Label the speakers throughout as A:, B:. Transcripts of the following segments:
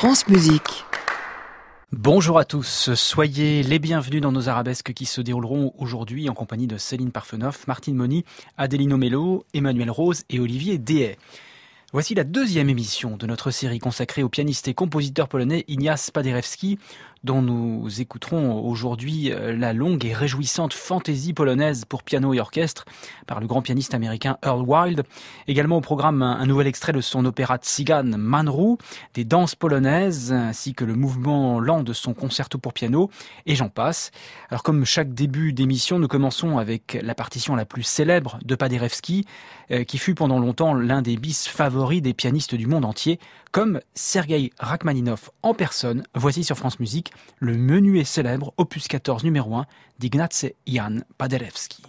A: France Musique.
B: Bonjour à tous, soyez les bienvenus dans nos arabesques qui se dérouleront aujourd'hui en compagnie de Céline Parfenoff, Martine Moni, Adelino Mello, Emmanuel Rose et Olivier Dehaye. Voici la deuxième émission de notre série consacrée au pianiste et compositeur polonais Ignace Paderewski, dont nous écouterons aujourd'hui la longue et réjouissante fantaisie polonaise pour piano et orchestre par le grand pianiste américain Earl Wild. Également au programme un nouvel extrait de son opéra Tzigane Manru, des danses polonaises ainsi que le mouvement lent de son concerto pour piano, et j'en passe. Alors comme chaque début d'émission, nous commençons avec la partition la plus célèbre de Paderewski, qui fut pendant longtemps l'un des bis favoris des pianistes du monde entier, comme Sergei Rachmaninov en personne. Voici sur France Musique le menuet célèbre, opus 14 numéro 1 d'Ignace Jan Paderewski.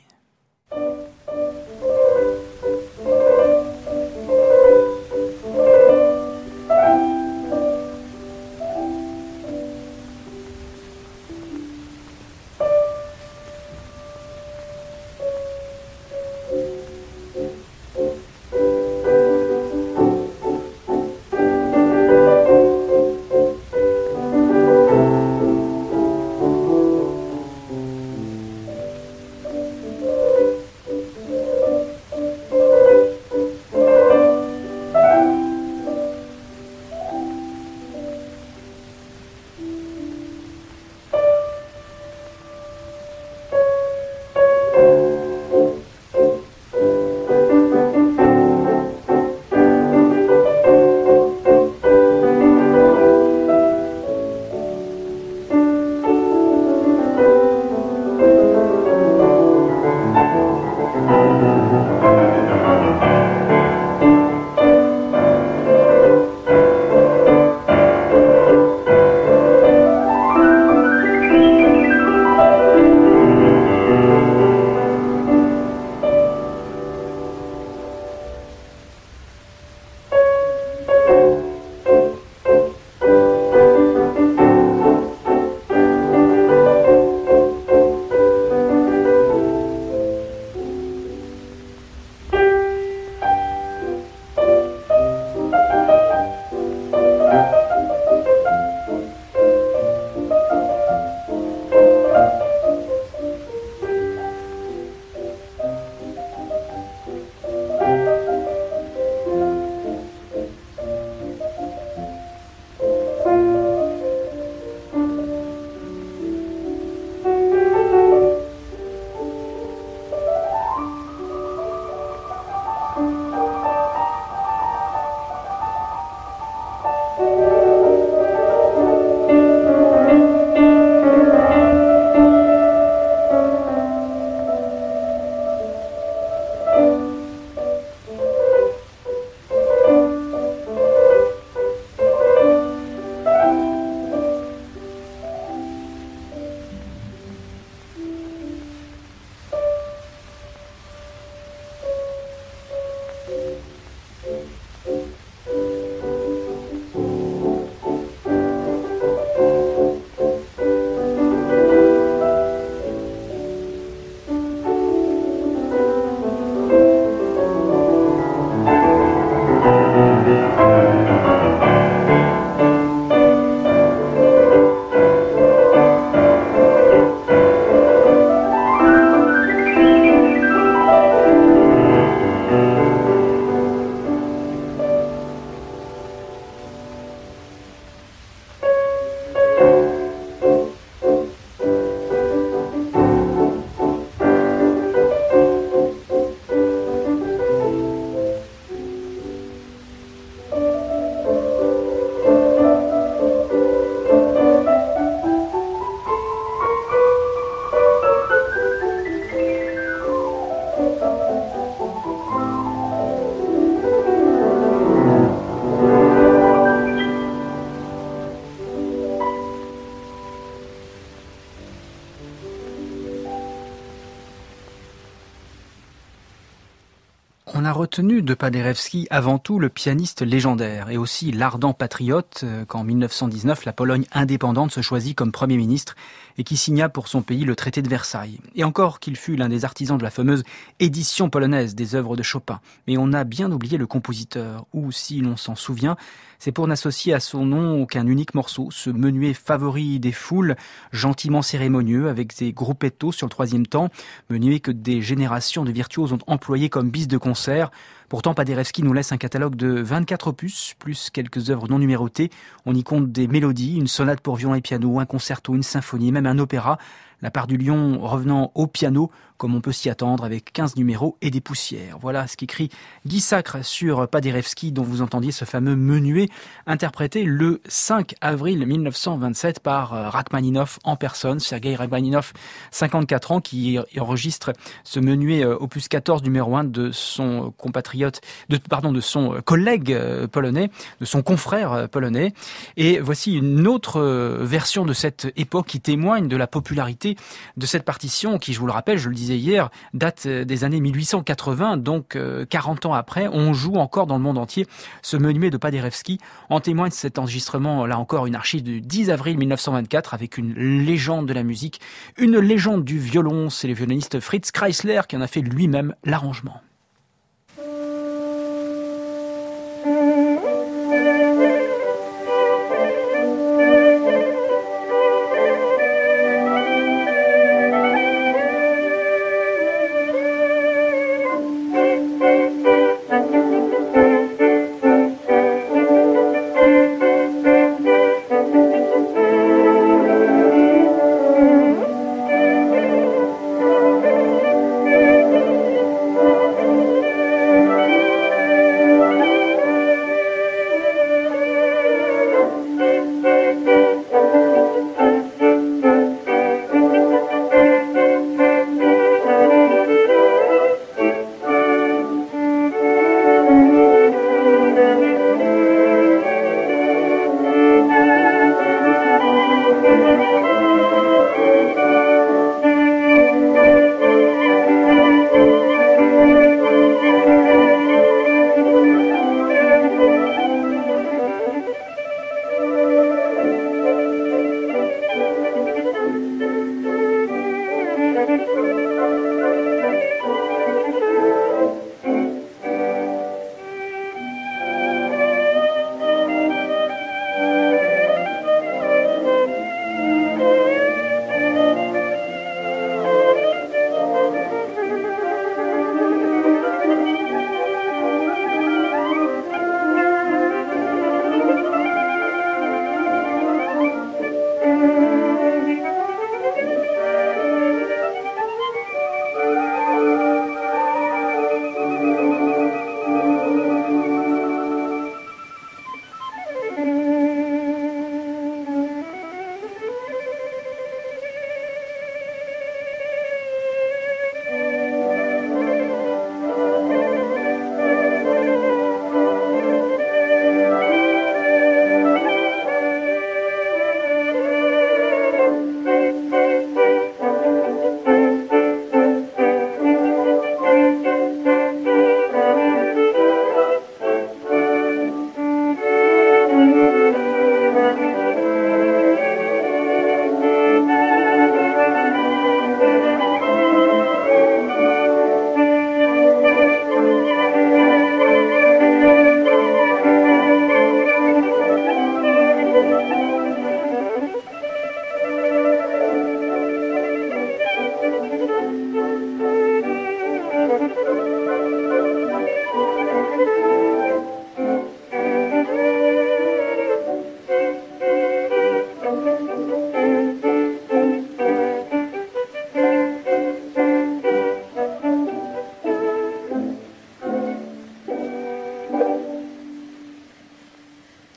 B: retenu de Paderewski avant tout le pianiste légendaire et aussi l'ardent patriote qu'en 1919 la Pologne indépendante se choisit comme Premier ministre et qui signa pour son pays le traité de Versailles. Et encore qu'il fut l'un des artisans de la fameuse édition polonaise des œuvres de Chopin. Mais on a bien oublié le compositeur, ou si l'on s'en souvient, c'est pour n'associer à son nom qu'un unique morceau, ce menuet favori des foules, gentiment cérémonieux, avec des gruppettos sur le troisième temps, menuet que des générations de virtuoses ont employé comme bis de concert. Pourtant, Paderewski nous laisse un catalogue de 24 opus, plus quelques œuvres non numérotées. On y compte des mélodies, une sonate pour violon et piano, un concerto, une symphonie, même un opéra. La part du lion revenant au piano, comme on peut s'y attendre, avec 15 numéros et des poussières. Voilà ce qu'écrit Guy Sacre sur Paderewski, dont vous entendiez ce fameux menuet, interprété le 5 avril 1927 par Rachmaninov en personne. Sergei Rachmaninov, 54 ans, qui enregistre ce menuet opus 14 numéro 1 de son compatriote, de son collègue polonais, de son confrère polonais. Et voici une autre version de cette époque qui témoigne de la popularité de cette partition qui, je vous le rappelle, je le disais hier, date des années 1880, donc 40 ans après, on joue encore dans le monde entier ce menuet de Paderewski. En témoigne cet enregistrement, là encore une archive du 10 avril 1924 avec une légende de la musique, une légende du violon, c'est le violoniste Fritz Kreisler qui en a fait lui-même l'arrangement.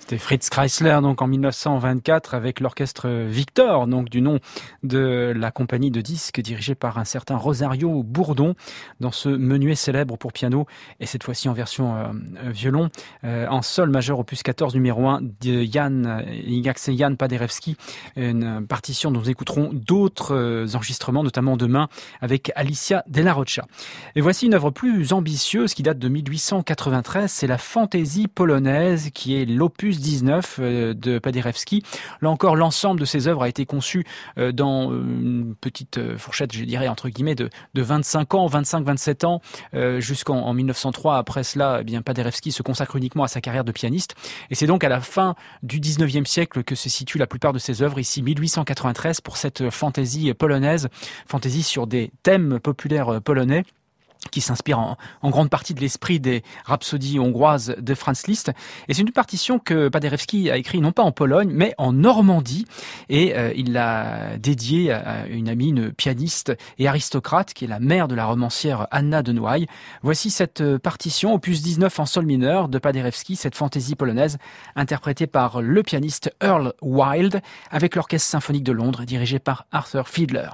B: C'était Fritz Kreisler, donc en 1924, avec l'orchestre Victor, donc du nom de la compagnie de disques dirigée par un certain Rosario Bourdon, dans ce menuet célèbre pour piano, et cette fois-ci en version violon, en sol majeur opus 14 numéro 1 de Jan Paderewski, une partition dont nous écouterons d'autres enregistrements, notamment demain avec Alicia Della Rocha. Et voici une œuvre plus ambitieuse qui date de 1893, c'est la Fantaisie polonaise, qui est l'opus 19 de Paderewski. Là encore, l'ensemble de ces œuvres a été conçu dans une petite fourchette, je dirais, entre guillemets, de 25 ans, 25-27 ans, jusqu'en 1903. Après cela, eh bien, Paderewski se consacre uniquement à sa carrière de pianiste. Et c'est donc à la fin du 19e siècle que se situent la plupart de ses œuvres, ici 1893, pour cette fantaisie polonaise, fantaisie sur des thèmes populaires polonais, qui s'inspire en grande partie de l'esprit des rhapsodies hongroises de Franz Liszt. Et c'est une partition que Paderewski a écrite non pas en Pologne, mais en Normandie. Et il l'a dédiée à une amie, une pianiste et aristocrate, qui est la mère de la romancière Anna de Noailles. Voici cette partition, opus 19 en sol mineur de Paderewski, cette fantaisie polonaise, interprétée par le pianiste Earl Wild, avec l'Orchestre symphonique de Londres, dirigé par Arthur Fiedler.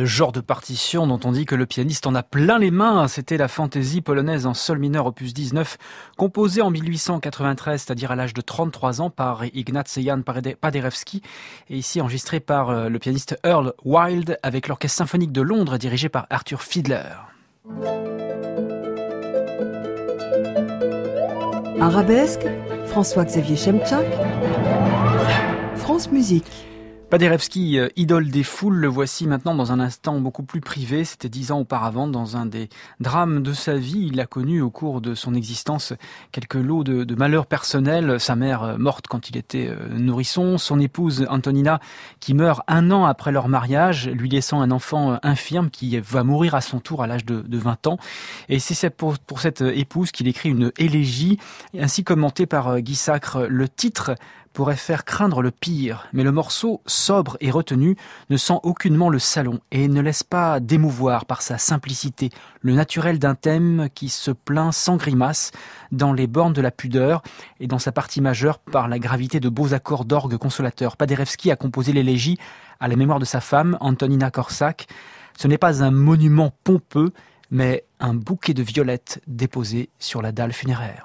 B: genre de partition dont on dit que le pianiste en a plein les mains. C'était la fantaisie polonaise en sol mineur opus 19, composée en 1893, c'est-à-dire à l'âge de 33 ans par Ignacy Jan Paderewski, et ici enregistrée par le pianiste Earl Wild avec l'Orchestre symphonique de Londres dirigé par Arthur Fiedler.
A: Arabesque, François-Xavier Chemchak, France Musique.
B: Paderewski, idole des foules, le voici maintenant dans un instant beaucoup plus privé. C'était 10 ans auparavant, dans un des drames de sa vie. Il a connu au cours de son existence quelques lots de malheurs personnels. Sa mère morte quand il était nourrisson, son épouse Antonina qui meurt 1 an après leur mariage, lui laissant un enfant infirme qui va mourir à son tour à l'âge de 20 ans. Et c'est pour cette épouse qu'il écrit une élégie, ainsi commentée par Guy Sacre. Le titre pourrait faire craindre le pire, mais le morceau, sobre et retenu, ne sent aucunement le salon et ne laisse pas d'émouvoir par sa simplicité, le naturel d'un thème qui se plaint sans grimace dans les bornes de la pudeur et dans sa partie majeure par la gravité de beaux accords d'orgue consolateurs. Paderewski a composé l'élégie à la mémoire de sa femme, Antonina Korsak. Ce n'est pas un monument pompeux, mais un bouquet de violettes déposé sur la dalle funéraire.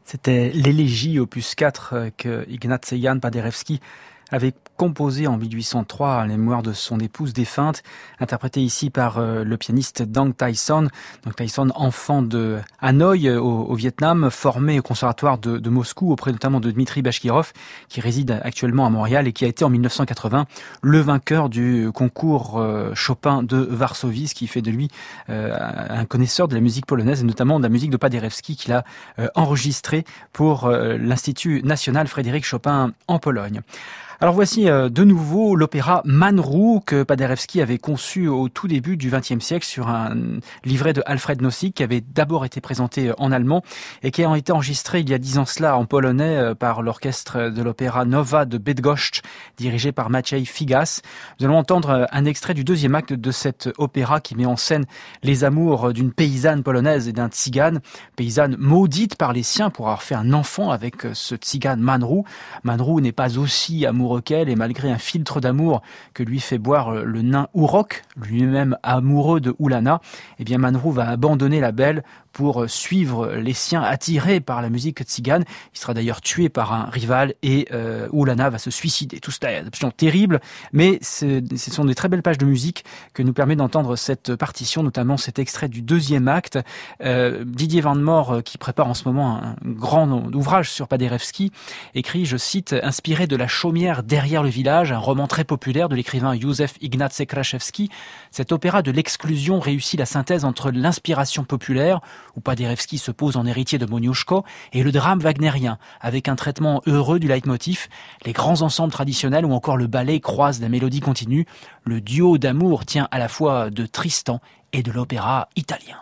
B: C'était l'élégie opus 4 que Ignacy Jan Paderewski avait composé en 1803 à la mémoire de son épouse défunte, interprétée ici par le pianiste Dang Tyson. Dang Tyson, enfant de Hanoï au Vietnam, formé au conservatoire de Moscou auprès notamment de Dmitri Bashkirov, qui réside actuellement à Montréal et qui a été en 1980 le vainqueur du concours Chopin de Varsovie, ce qui fait de lui un connaisseur de la musique polonaise et notamment de la musique de Paderewski qu'il a enregistré pour l'Institut national Frédéric Chopin en Pologne. Alors voici de nouveau l'opéra Manrou que Paderewski avait conçu au tout début du XXe siècle sur un livret de Alfred Nossig qui avait d'abord été présenté en allemand et qui a été enregistré il y a 10 ans cela en polonais par l'orchestre de l'opéra Nova de Bydgoszcz dirigé par Maciej Figas. Nous allons entendre un extrait du deuxième acte de cet opéra qui met en scène les amours d'une paysanne polonaise et d'un tzigane, paysanne maudite par les siens pour avoir fait un enfant avec ce tzigane Manrou. Manrou n'est pas aussi amoureux qu'elle et malgré un filtre d'amour que lui fait boire le nain Ourok, lui-même amoureux de Oulana, eh bien Manrou va abandonner la belle pour suivre les siens attirés par la musique tzigane. Il sera d'ailleurs tué par un rival et Oulana va se suicider. Tout cela est absolument terrible, mais ce sont des très belles pages de musique que nous permet d'entendre cette partition, notamment cet extrait du deuxième acte. Didier Van Moor, qui prépare en ce moment un grand ouvrage sur Paderewski, écrit, je cite, « Inspiré de La chaumière derrière le village », un roman très populaire de l'écrivain Józef Ignacy Kraszewski, cet opéra de l'exclusion réussit la synthèse entre l'inspiration populaire, où Paderewski se pose en héritier de Moniuszko, et le drame wagnérien, avec un traitement heureux du leitmotiv, les grands ensembles traditionnels ou encore le ballet croisent la mélodie continue. Le duo d'amour tient à la fois de Tristan et de l'opéra italien.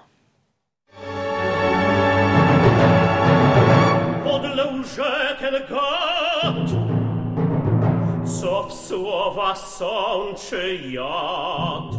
C: Co w słowa sączy jad.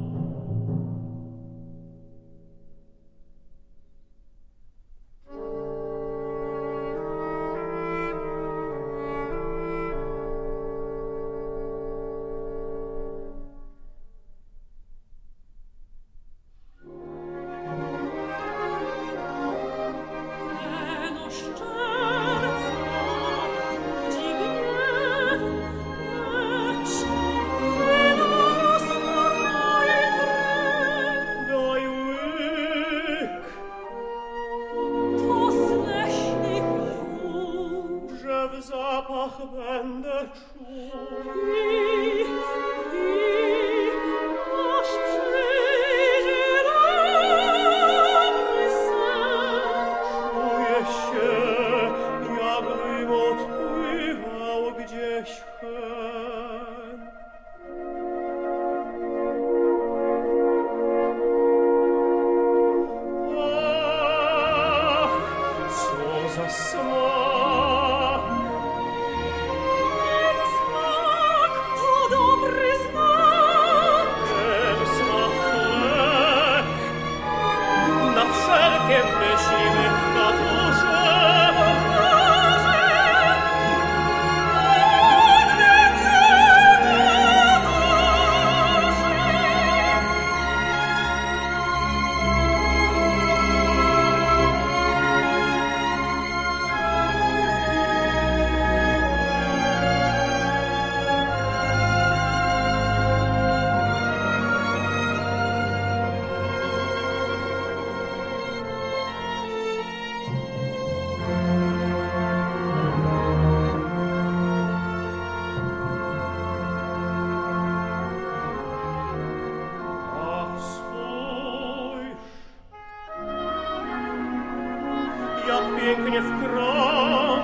C: Pięknie w krąg,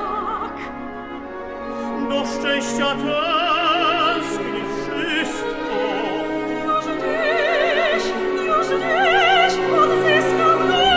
C: do szczęścia tęskni wszystko. Już dziś odzyskam go.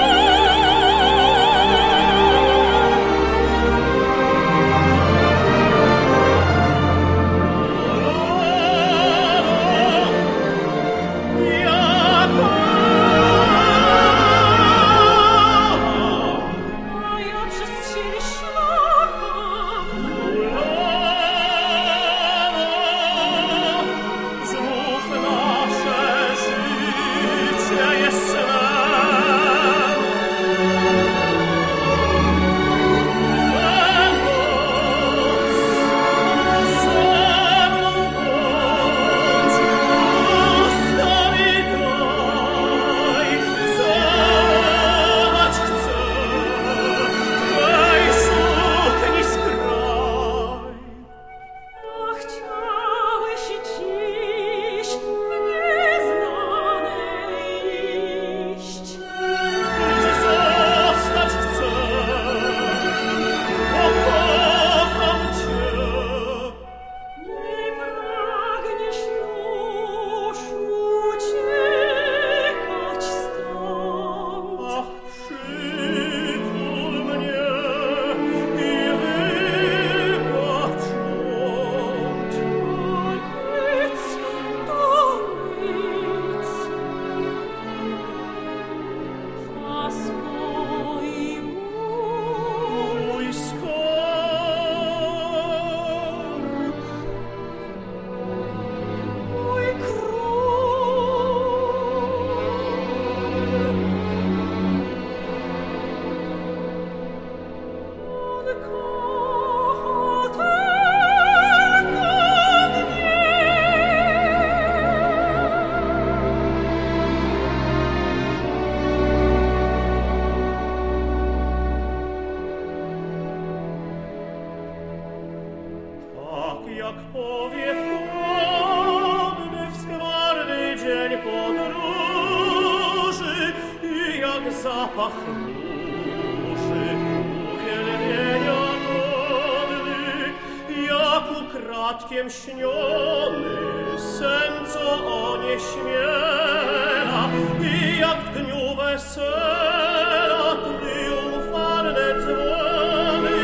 C: Zapach róży, uwielbienia godny, jak ukradkiem śniony sen, co o nie śmiela, i jak w dniu wesela triumfalne dzwony,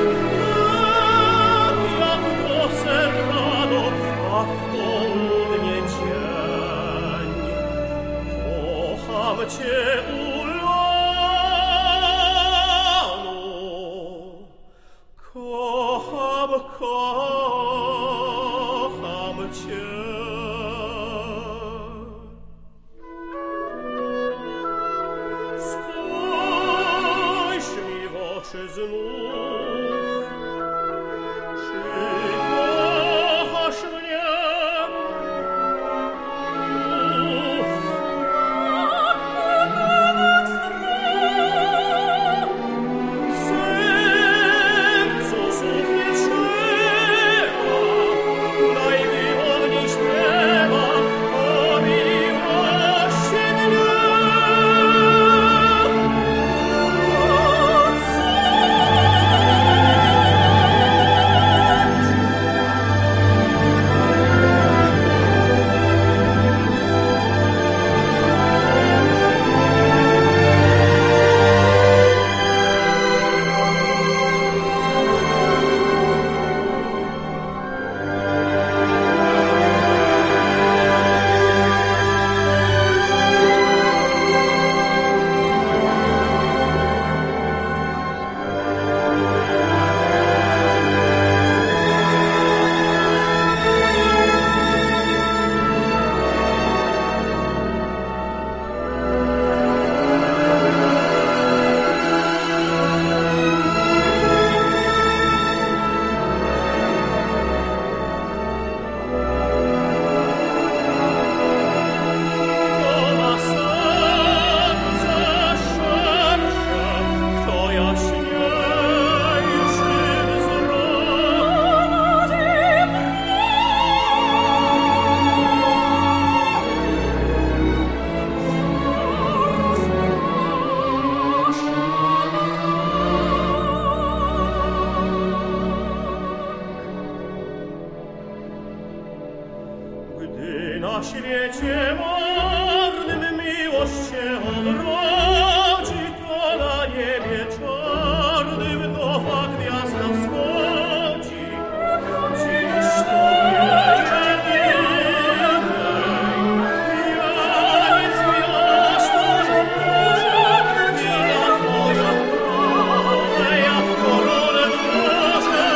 C: tak jak głosę rano, a w południe dzień. Kocham cię, kocham cię. Spójrz mi w oczy znów, czy kochasz mnie? Na świecie marnym miłość się odrodzi, to na niebie czarnym nowa gwiazda wschodzi. Dziś Tobie jedynej, janiec miasta żołnierza, wina Twoja prawa, jak koronę włożę.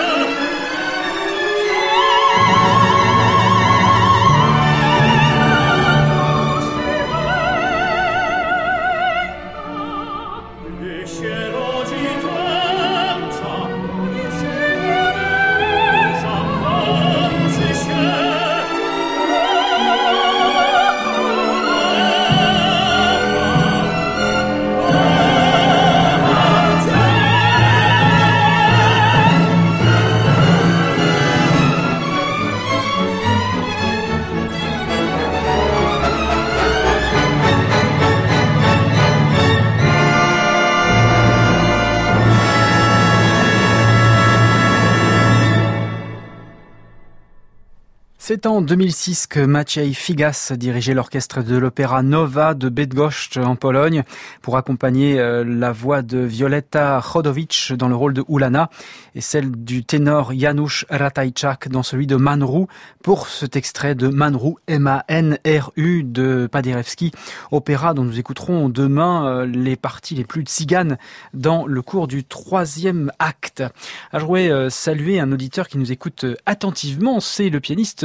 B: C'est en 2006 que Maciej Figas dirigeait l'orchestre de l'opéra Nova de Bydgoszcz en Pologne pour accompagner la voix de Violetta Chodowicz dans le rôle de Ulana et celle du ténor Janusz Ratajczak dans celui de Manru pour cet extrait de Manru, M-A-N-R-U de Paderewski, opéra dont nous écouterons demain les parties les plus tziganes dans le cours du 3e acte. Alors, je voudrais saluer un auditeur qui nous écoute attentivement, c'est le pianiste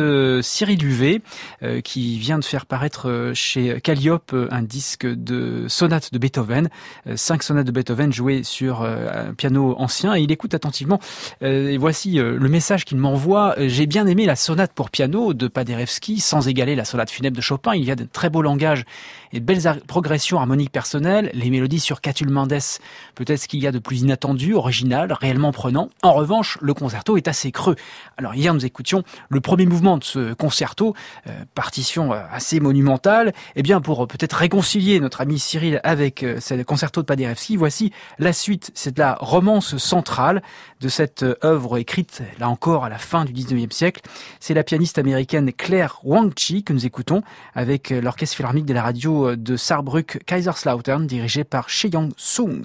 B: de Cyril Huvet, qui vient de faire paraître chez Calliope un disque de sonates de Beethoven, 5 sonates de Beethoven jouées sur un piano ancien, et il écoute attentivement. Et voici le message qu'il m'envoie. J'ai bien aimé la sonate pour piano de Paderewski, sans égaler la sonate funèbre de Chopin. Il y a de très beaux langages et de belles progressions harmoniques personnelles. Les mélodies sur Catulle Mendes, peut-être ce qu'il y a de plus inattendu, original, réellement prenant. En revanche, le concerto est assez creux. Alors hier, nous écoutions le premier mouvement de ce concerto, partition assez monumentale. Eh bien, pour peut-être réconcilier notre ami Cyril avec ce concerto de Paderewski, voici la suite. C'est de la romance centrale de cette œuvre écrite, là encore, à la fin du 19e siècle. C'est la pianiste américaine Claire Wang-Chi que nous écoutons avec l'orchestre philharmonique de la radio de Saarbrück-Kaiserslautern, dirigé par Che Young-sung.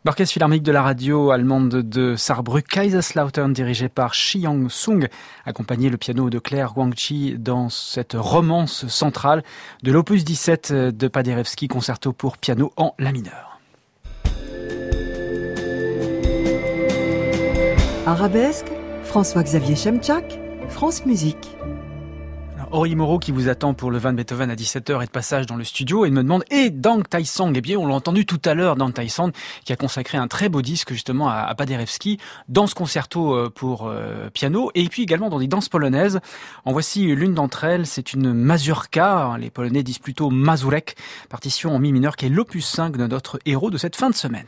B: L'orchestre philharmonique de la radio allemande de Saarbrück, Kaiserslautern, dirigé par Shi Yang-sung, accompagné le piano de Claire Guangqi dans cette romance centrale de l'opus 17 de Paderewski, concerto pour piano en la mineur.
A: Arabesque, François-Xavier Chemchak, France Musique.
B: Ori Moreau qui vous attend pour le vin de Beethoven à 17h est de passage dans le studio et me demande « Et Dang Tai-sang ?» Eh bien, on l'a entendu tout à l'heure, Dang Tai-sang, qui a consacré un très beau disque justement à Paderewski dans ce concerto pour piano et puis également dans des danses polonaises. En voici l'une d'entre elles, c'est une mazurka, les Polonais disent plutôt mazurek, partition en mi mineur qui est l'opus 5 de notre héros de cette fin de semaine.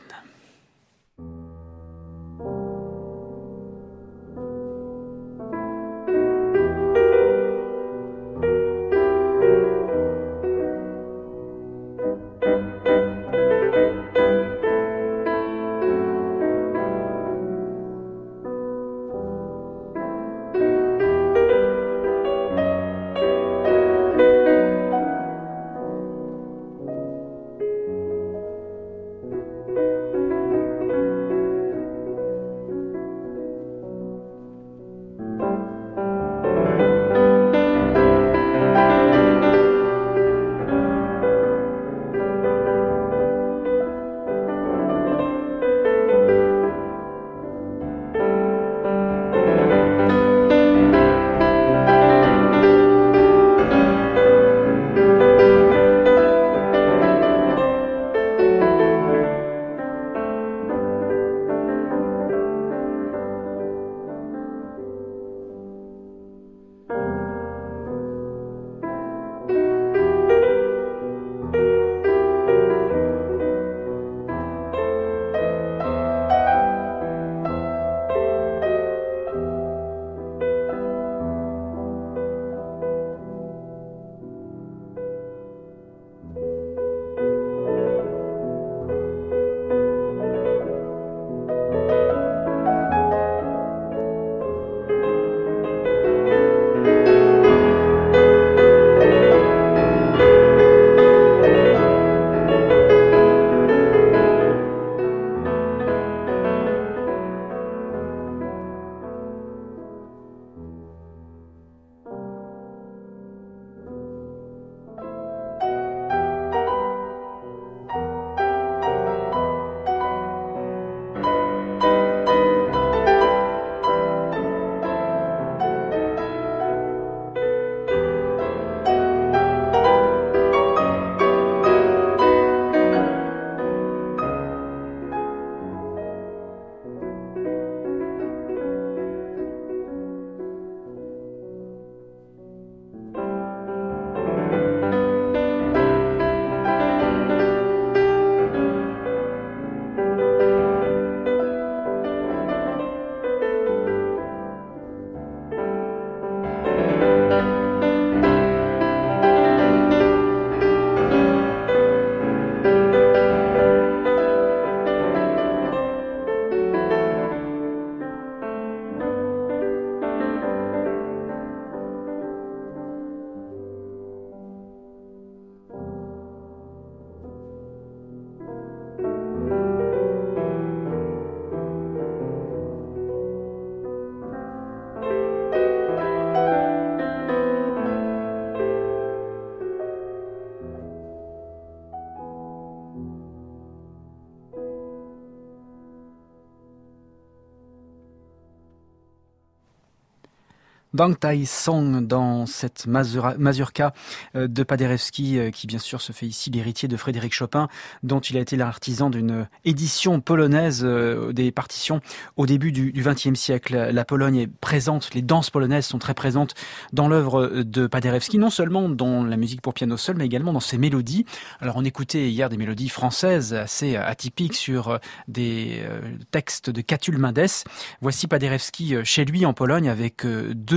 B: Dang Tai-sang dans cette mazurka de Paderewski qui bien sûr se fait ici l'héritier de Frédéric Chopin dont il a été l'artisan d'une édition polonaise des partitions au début du XXe siècle. La Pologne est présente, les danses polonaises sont très présentes dans l'œuvre de Paderewski, non seulement dans la musique pour piano seul mais également dans ses mélodies. Alors on écoutait hier des mélodies françaises assez atypiques sur des textes de Catulle Mendes. Voici Paderewski chez lui en Pologne avec deux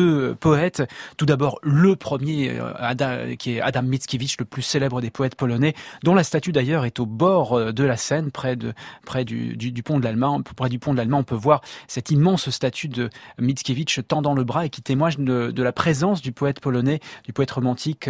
B: deux poètes. Tout d'abord, le premier, qui est Adam Mickiewicz, le plus célèbre des poètes polonais, dont la statue d'ailleurs est au bord de la Seine, près du pont de l'Allemagne. Près du pont de l'Allemagne, on peut voir cette immense statue de Mickiewicz tendant le bras et qui témoigne de la présence du poète polonais, du poète romantique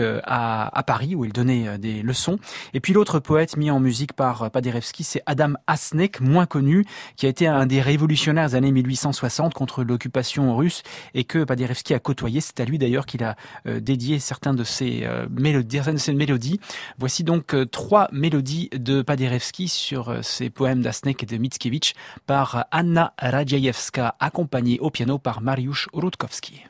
B: à Paris, où il donnait des leçons. Et puis l'autre poète mis en musique par Paderewski, c'est Adam Hašek, moins connu, qui a été un des révolutionnaires des années 1860 contre l'occupation russe et que Paderewski a côtoyé. C'est à lui d'ailleurs qu'il a dédié certaines de ses mélodies. Voici donc 3 mélodies de Paderewski sur ces poèmes d'Hašek et de Mickiewicz par Anna Radziejewska, accompagnée au piano par Mariusz Rutkowski.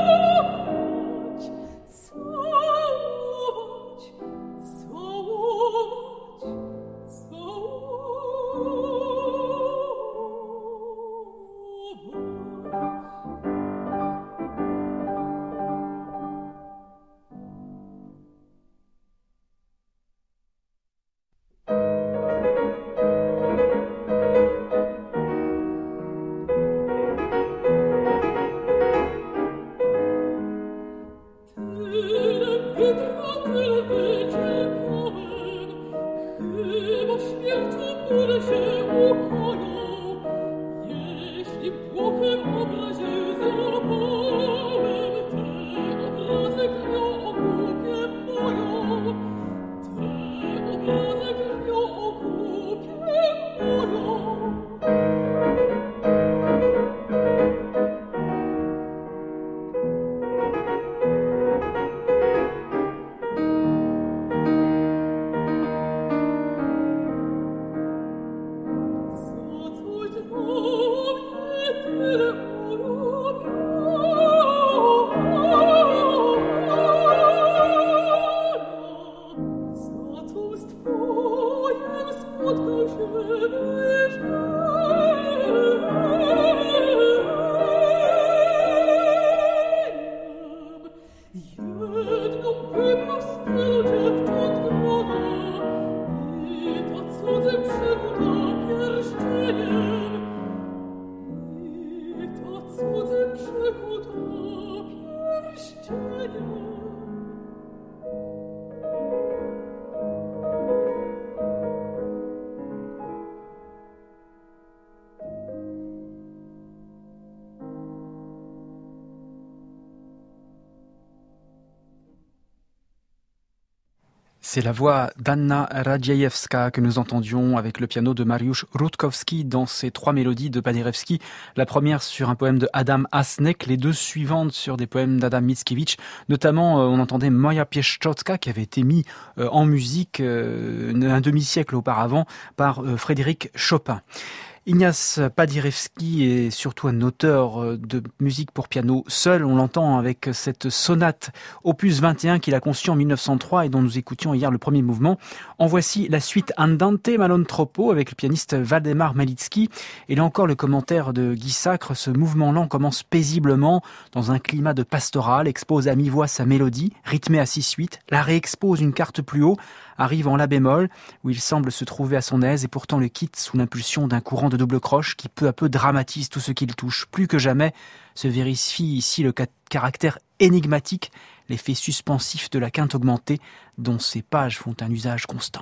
D: Oh
B: C'est la voix d'Anna Radziejewska que nous entendions avec le piano de Mariusz Rutkowski dans ces 3 mélodies de Paderewski. La première sur un poème de Adam Hasnek, les 2 suivantes sur des poèmes d'Adam Mickiewicz. Notamment, on entendait Moja Pieszczocka qui avait été mis en musique un demi-siècle auparavant par Frédéric Chopin. Ignace Paderewski est surtout un auteur de musique pour piano seul. On l'entend avec cette sonate opus 21 qu'il a conçue en 1903 et dont nous écoutions hier le premier mouvement. En voici la suite Andante ma non troppo avec le pianiste Waldemar Malitzki. Et là encore le commentaire de Guy Sacre, ce mouvement lent commence paisiblement dans un climat de pastoral, expose à mi-voix sa mélodie, rythmée à 6/8, la réexpose une quarte plus haut, arrive en la bémol, où il semble se trouver à son aise et pourtant le quitte sous l'impulsion d'un courant de double croche qui peu à peu dramatise tout ce qu'il touche. Plus que jamais se vérifie ici le caractère énigmatique, l'effet suspensif de la quinte augmentée dont ces pages font un usage constant.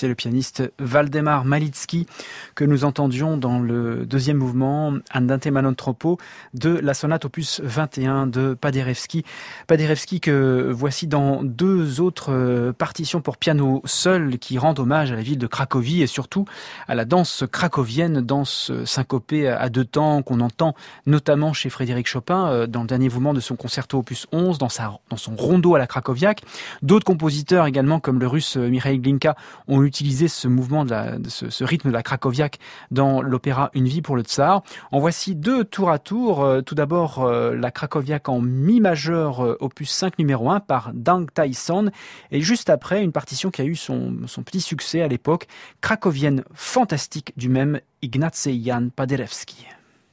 B: C'est le pianiste Waldemar Malitzky que nous entendions dans le deuxième mouvement Andante ma non troppo de la sonate opus 21 de Paderewski. Paderewski que voici dans deux autres partitions pour piano seul qui rendent hommage à la ville de Cracovie et surtout à la danse cracovienne, danse syncopée à deux temps qu'on entend notamment chez Frédéric Chopin dans le dernier mouvement de son concerto opus 11, dans son rondo à la Krakowiak. D'autres compositeurs également comme le russe Mikhail Glinka ont utilisé ce mouvement ce rythme de la Krakowiak dans l'opéra Une vie pour le Tsar. En voici deux tour à tour. Tout d'abord la Krakowiak en mi majeur opus 5 numéro 1 par Dank Tai Son et juste après une partition qui a eu son petit succès à l'époque, cracovienne fantastique du même Ignacy Jan Paderewski.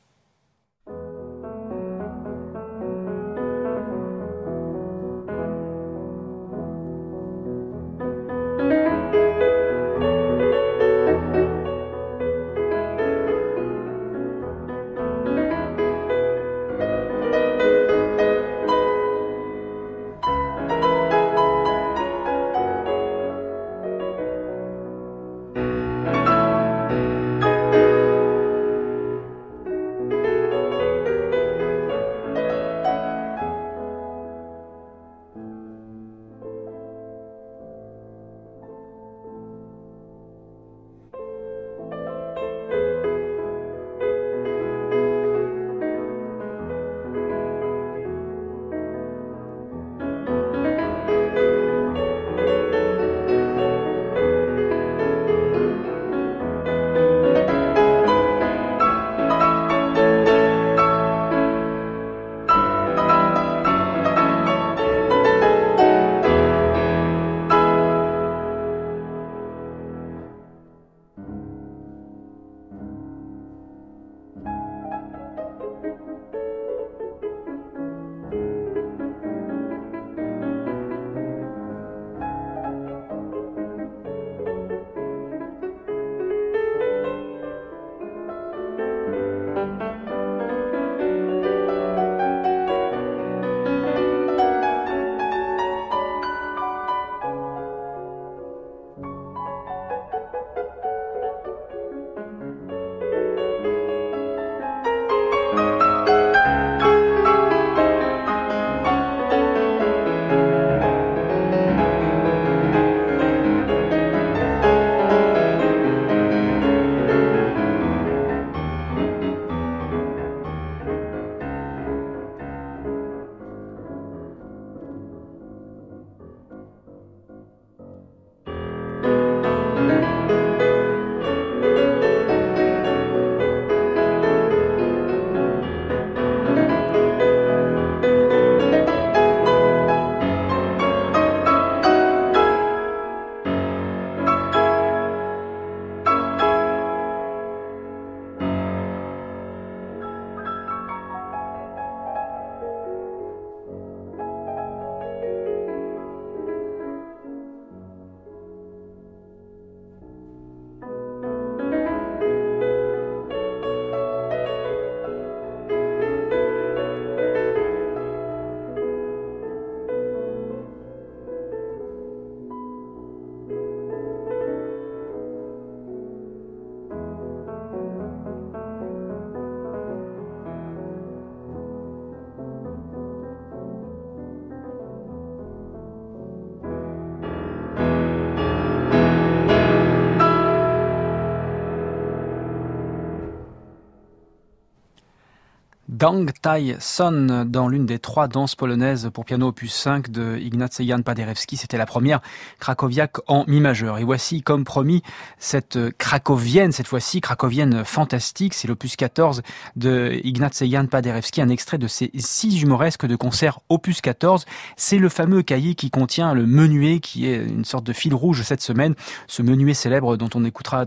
B: Dank Tai Son dans l'une des trois danses polonaises pour piano opus 5 de Ignacy Jan Paderewski. C'était la première Krakowiak en mi majeur. Et voici, comme promis, cette cracovienne, cette fois-ci cracovienne fantastique. C'est l'opus 14 de Ignacy Jan Paderewski, un extrait de ses 6 humoresques de concert opus 14. C'est le fameux cahier qui contient le menuet, qui est une sorte de fil rouge cette semaine. Ce menuet célèbre dont on écoutera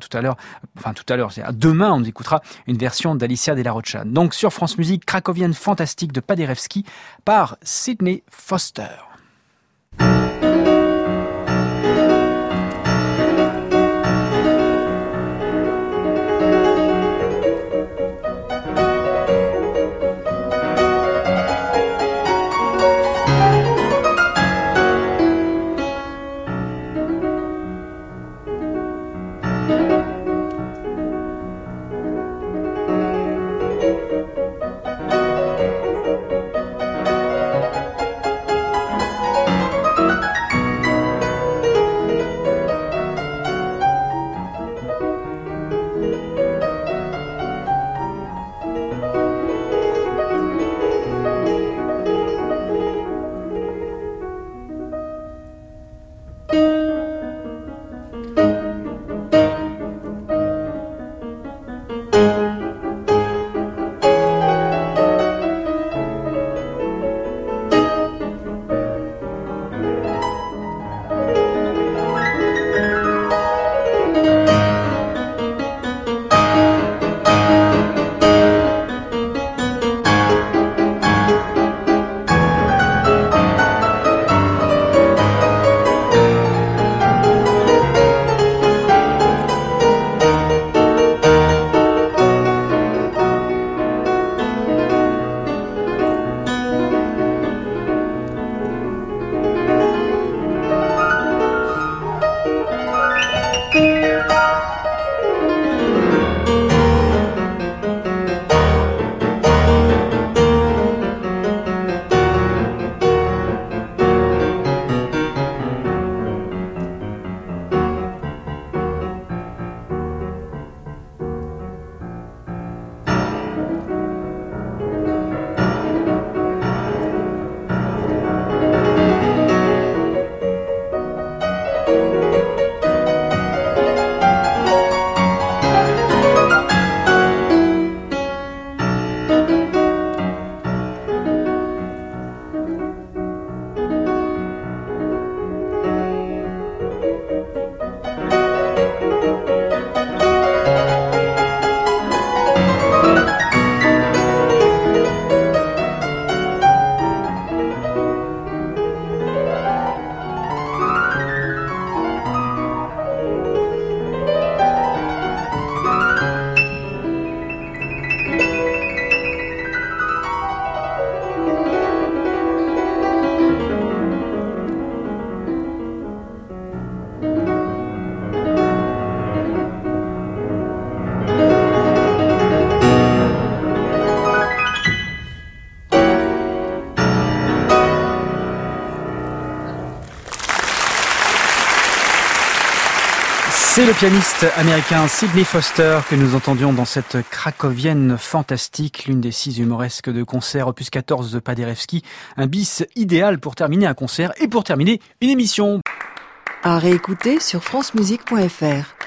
B: demain on écoutera une version d'Alicia Della Rocha. Donc sur France Musique, cracovienne fantastique de Paderewski par Sidney Foster. C'est le pianiste américain Sidney Foster que nous entendions dans cette Cracovienne fantastique, l'une des 6 humoresques de concert opus 14 de Paderewski, un bis idéal pour terminer un concert et pour terminer une émission.
A: À réécouter sur francemusique.fr.